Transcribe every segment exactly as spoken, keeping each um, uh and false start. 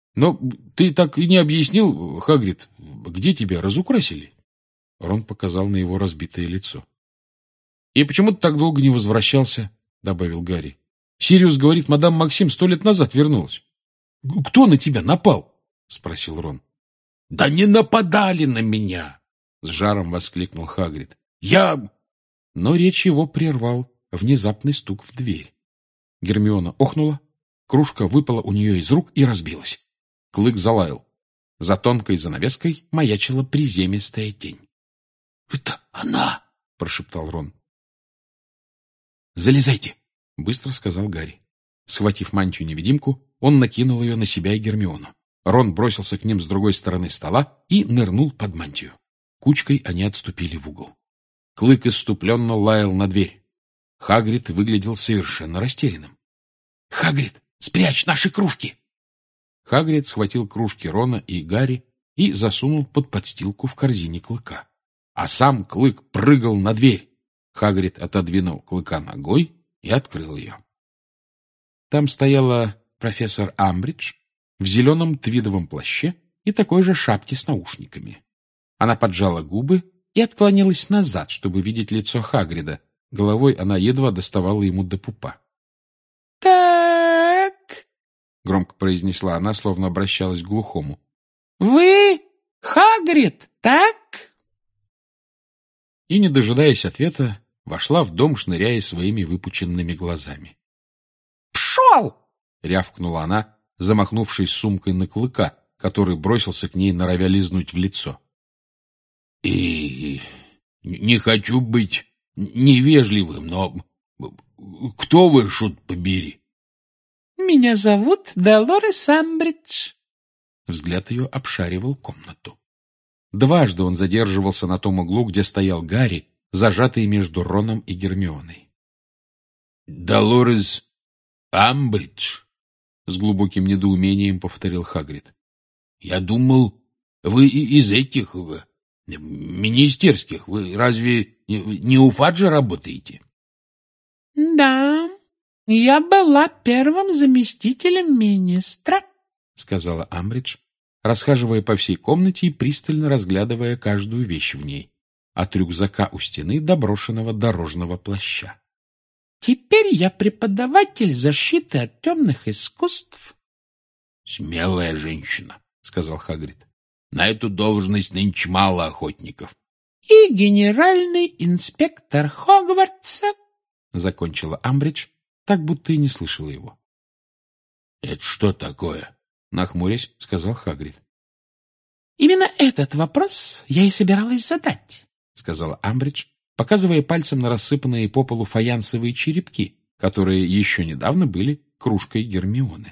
Но ты так и не объяснил, Хагрид, где тебя разукрасили? Рон показал на его разбитое лицо. — И почему ты так долго не возвращался? — добавил Гарри. — Сириус говорит, мадам Максим сто лет назад вернулась. — Кто на тебя напал? — спросил Рон. — Да не нападали на меня! — с жаром воскликнул Хагрид. — Я... Но речь его прервал внезапный стук в дверь. Гермиона охнула, кружка выпала у нее из рук и разбилась. Клык залаял. За тонкой занавеской маячила приземистая тень. — Это она! — прошептал Рон. — Залезайте! — быстро сказал Гарри. Схватив мантию-невидимку, он накинул ее на себя и Гермиону. Рон бросился к ним с другой стороны стола и нырнул под мантию. Кучкой они отступили в угол. Клык исступленно лаял на дверь. Хагрид выглядел совершенно растерянным. — Хагрид, спрячь наши кружки! Хагрид схватил кружки Рона и Гарри и засунул под подстилку в корзине Клыка. А сам Клык прыгал на дверь. Хагрид отодвинул Клыка ногой и открыл ее. Там стояла профессор Амбридж в зеленом твидовом плаще и такой же шапке с наушниками. Она поджала губы и отклонилась назад, чтобы видеть лицо Хагрида. Головой она едва доставала ему до пупа. — Так, — громко произнесла она, словно обращалась к глухому. — Вы Хагрид, так? И, не дожидаясь ответа, вошла в дом, шныряя своими выпученными глазами. «Пшел!» — рявкнула она, замахнувшись сумкой на Клыка, который бросился к ней, норовя лизнуть в лицо. «И не хочу быть невежливым, но кто вы, шут побери?» «Меня зовут Долорес Амбридж». Взгляд ее обшаривал комнату. Дважды он задерживался на том углу, где стоял Гарри, зажатый между Роном и Гермионой. «Долорес Амбридж?» — с глубоким недоумением повторил Хагрид. «Я думал, вы из этих, министерских. Вы разве не у Фаджа работаете?» «Да, я была первым заместителем министра», — сказала Амбридж, расхаживая по всей комнате и пристально разглядывая каждую вещь в ней, от рюкзака у стены до брошенного дорожного плаща. «Теперь я преподаватель защиты от темных искусств». «Смелая женщина», — сказал Хагрид. «На эту должность нынче мало охотников». «И генеральный инспектор Хогвартса», — закончила Амбридж, так будто и не слышала его. «Это что такое?» — нахмурясь, сказал Хагрид. «Именно этот вопрос я и собиралась задать», — сказала Амбридж, показывая пальцем на рассыпанные по полу фаянсовые черепки, которые еще недавно были кружкой Гермионы.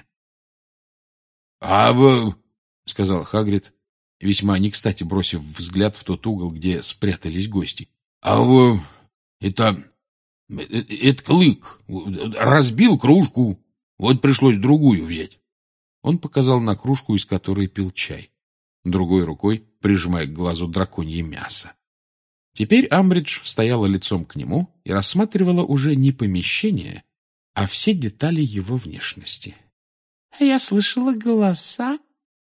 — А вы, — сказал Хагрид, весьма не кстати бросив взгляд в тот угол, где спрятались гости, — а вы, это, это Клык, разбил кружку, вот пришлось другую взять. Он показал на кружку, из которой пил чай, другой рукой прижимая к глазу драконье мясо. Теперь Амбридж стояла лицом к нему и рассматривала уже не помещение, а все детали его внешности. — Я слышала голоса.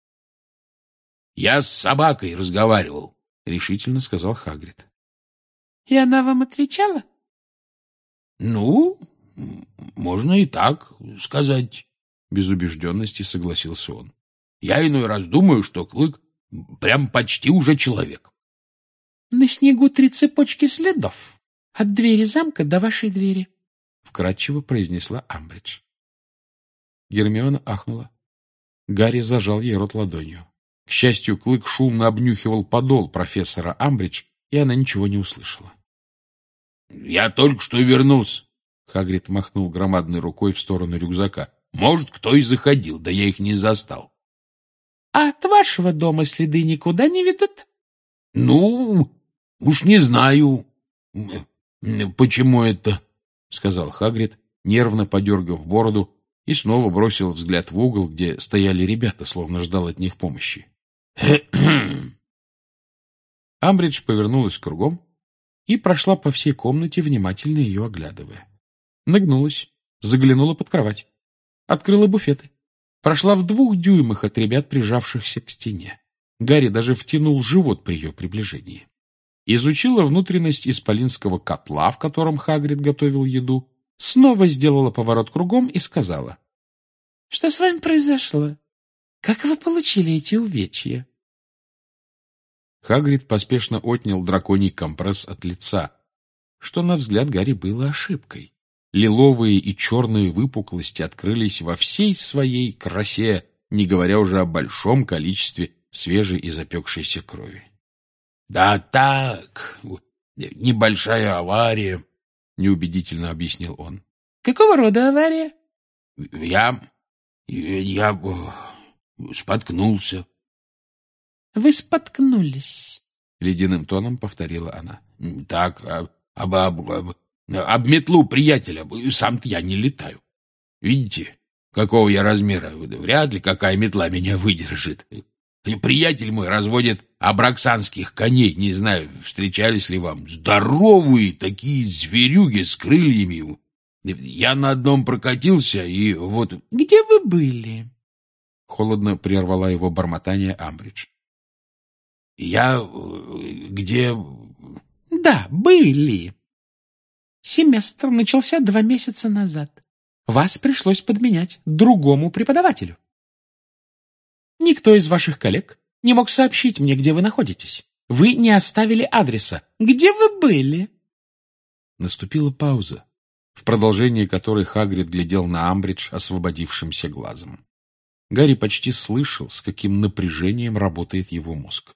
— Я с собакой разговаривал, — решительно сказал Хагрид. — И она вам отвечала? — Ну, можно и так сказать, — без убежденности согласился он. — Я иной раз думаю, что Клык прям почти уже человек. — На снегу три цепочки следов. От двери замка до вашей двери, — вкратчиво произнесла Амбридж. Гермиона ахнула. Гарри зажал ей рот ладонью. К счастью, Клык шумно обнюхивал подол профессора Амбридж, и она ничего не услышала. — Я только что вернулся, — Хагрид махнул громадной рукой в сторону рюкзака. — Может, кто и заходил, да я их не застал. — А от вашего дома следы никуда не ведут? — Ну... Уж не знаю, почему это, — сказал Хагрид, нервно подергав бороду, и снова бросил взгляд в угол, где стояли ребята, словно ждал от них помощи. Амбридж повернулась кругом и прошла по всей комнате, внимательно ее оглядывая. Нагнулась, заглянула под кровать, открыла буфеты. прошла в двух дюймах от ребят, прижавшихся к стене. Гарри даже втянул живот при ее приближении. Изучила внутренность исполинского котла, в котором Хагрид готовил еду, снова сделала поворот кругом и сказала: — Что с вами произошло? Как вы получили эти увечья? Хагрид поспешно отнял драконий компресс от лица, что, на взгляд Гарри, было ошибкой. Лиловые и черные выпуклости открылись во всей своей красе, не говоря уже о большом количестве свежей и запекшейся крови. — Да так, небольшая авария, — неубедительно объяснил он. — Какого рода авария? — Я... я споткнулся. — Вы споткнулись, — ледяным тоном повторила она. — Так, об, об, об, об метлу приятеля, сам-то я не летаю. Видите, какого я размера? Вряд ли какая метла меня выдержит. И приятель мой разводит абраксанских коней, не знаю, встречались ли вам. Здоровые такие зверюги с крыльями. Я на одном прокатился, и вот... — Где вы были? — холодно прервала его бормотание Амбридж. — Я... где... — Да, были. Семестр начался два месяца назад. Вас пришлось подменять другому преподавателю. Никто из ваших коллег не мог сообщить мне, где вы находитесь. Вы не оставили адреса. Где вы были? Наступила пауза, в продолжении которой Хагрид глядел на Амбридж освободившимся глазом. Гарри почти слышал, с каким напряжением работает его мозг.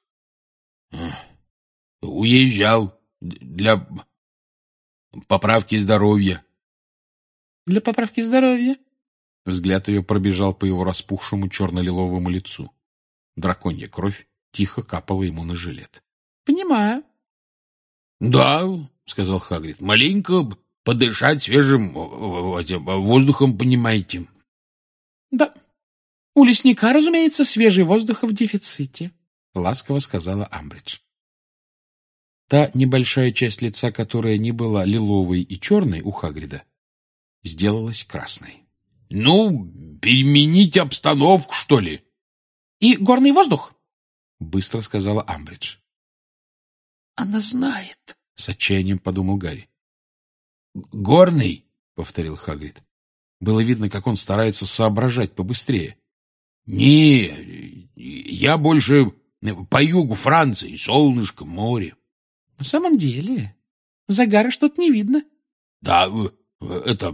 — Уезжал для поправки здоровья. — Для поправки здоровья? Взгляд ее пробежал по его распухшему черно-лиловому лицу. Драконья кровь тихо капала ему на жилет. — Понимаю. — Да, — сказал Хагрид, — маленько подышать свежим воздухом, понимаете. — Да. У лесника, разумеется, свежий воздух в дефиците, — ласково сказала Амбридж. Та небольшая часть лица, которая не была лиловой и черной у Хагрида, сделалась красной. — Ну, переменить обстановку, что ли? — И горный воздух, — быстро сказала Амбридж. — Она знает, — с отчаянием подумал Гарри. — Горный, — повторил Хагрид. Было видно, как он старается соображать побыстрее. — Не, я больше по югу Франции, солнышко, море. — На самом деле, загара что-то не видно. — Да, это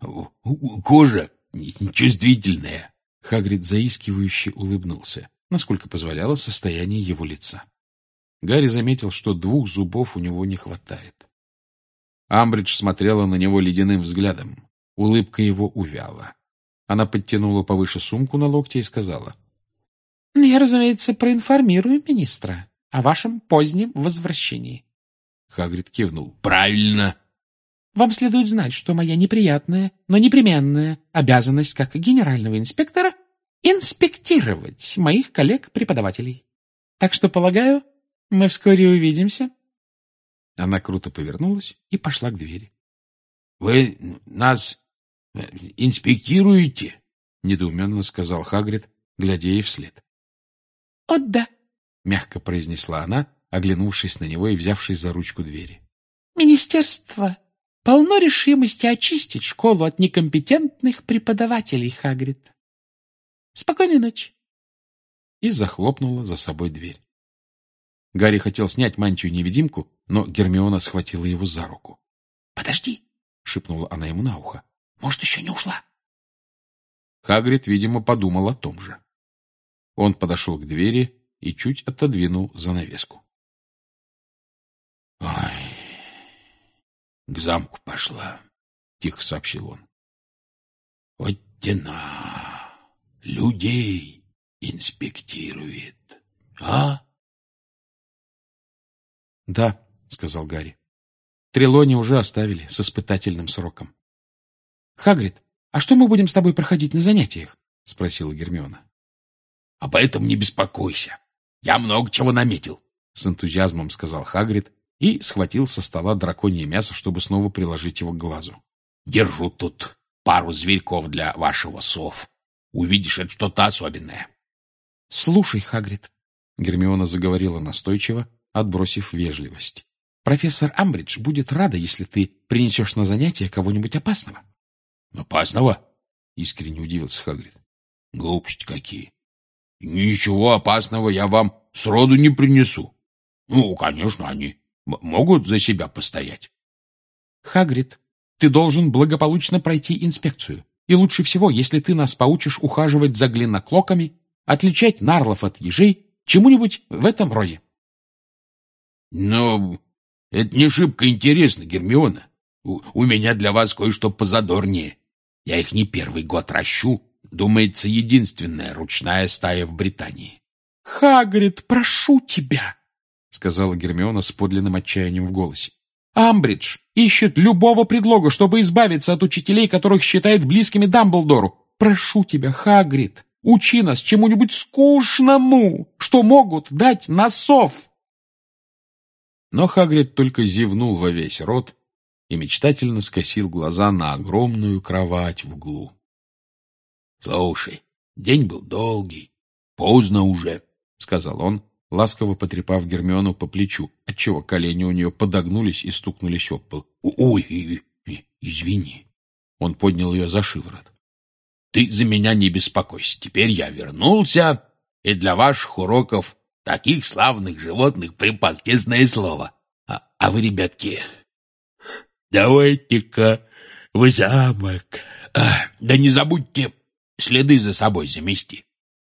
кожа чувствительная. Хагрид заискивающе улыбнулся, насколько позволяло состояние его лица. Гарри заметил, что двух зубов у него не хватает. Амбридж смотрела на него ледяным взглядом. Улыбка его увяла. Она подтянула повыше сумку на локте и сказала: — Я, разумеется, проинформирую министра о вашем позднем возвращении. Хагрид кивнул. — Правильно. Вам следует знать, что моя неприятная, но непременная обязанность как генерального инспектора — инспектировать моих коллег-преподавателей. Так что, полагаю, мы вскоре увидимся. Она круто повернулась и пошла к двери. — Вы нас инспектируете? — недоуменно сказал Хагрид, глядя ей вслед. — О, да, — мягко произнесла она, оглянувшись на него и взявшись за ручку двери. — Министерство полно решимости очистить школу от некомпетентных преподавателей, Хагрид. Спокойной ночи. И захлопнула за собой дверь. Гарри хотел снять мантию-невидимку, но Гермиона схватила его за руку. — Подожди, — шепнула она ему на ухо. — Может, еще не ушла? Хагрид, видимо, подумал о том же. Он подошел к двери и чуть отодвинул занавеску. — Ой, к замку пошла, — тихо сообщил он. — Вот тена людей инспектирует, а? — Да, — сказал Гарри. — Трелони уже оставили с испытательным сроком. — Хагрид, а что мы будем с тобой проходить на занятиях? — спросила Гермиона. — Об этом не беспокойся. Я много чего наметил, — с энтузиазмом сказал Хагрид и схватил со стола драконье мясо, чтобы снова приложить его к глазу. — Держу тут пару зверьков для вашего сов. увидишь, это что-то особенное. — Слушай, Хагрид, — Гермиона заговорила настойчиво, отбросив вежливость. — Профессор Амбридж будет рада, если ты принесешь на занятие кого-нибудь опасного. — Опасного? — искренне удивился Хагрид. — Глупости какие. Ничего опасного я вам сроду не принесу. Ну, конечно, они могут за себя постоять. — Хагрид, ты должен благополучно пройти инспекцию. И лучше всего, если ты нас поучишь ухаживать за глиноклоками, отличать нарлов от ежей, чему-нибудь в этом роде. — Но это не шибко интересно, Гермиона. У, у меня для вас кое-что позадорнее. Я их не первый год ращу. Думается, единственная ручная стая в Британии. — Хагрид, прошу тебя, — сказала Гермиона с подлинным отчаянием в голосе. — Амбридж ищет любого предлога, чтобы избавиться от учителей, которых считает близкими Дамблдору. Прошу тебя, Хагрид, учи нас чему-нибудь скучному, что могут дать на сов. Но Хагрид только зевнул во весь рот и мечтательно скосил глаза на огромную кровать в углу. — Слушай, день был долгий, поздно уже, — сказал он, ласково потрепав Гермиону по плечу, отчего колени у нее подогнулись и стукнулись об пол. — Ой, извини. Он поднял ее за шиворот. — Ты за меня не беспокойся. Теперь я вернулся, и для ваших уроков таких славных животных припас, честное слово. А, а вы, ребятки, давайте-ка в замок. А, да не забудьте следы за собой замести.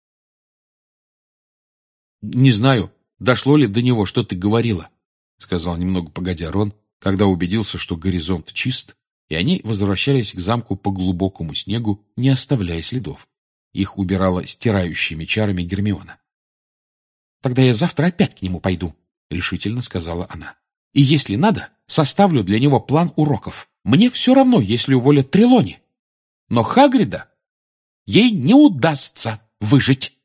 — Не знаю, дошло ли до него, что ты говорила, — сказал немного погодя Рон, когда убедился, что горизонт чист, и они возвращались к замку по глубокому снегу, не оставляя следов. Их убирала стирающими чарами Гермиона. — Тогда я завтра опять к нему пойду, — решительно сказала она. — И если надо, составлю для него план уроков. Мне все равно, если уволят Трелони. Но Хагрида ей не удастся выжить.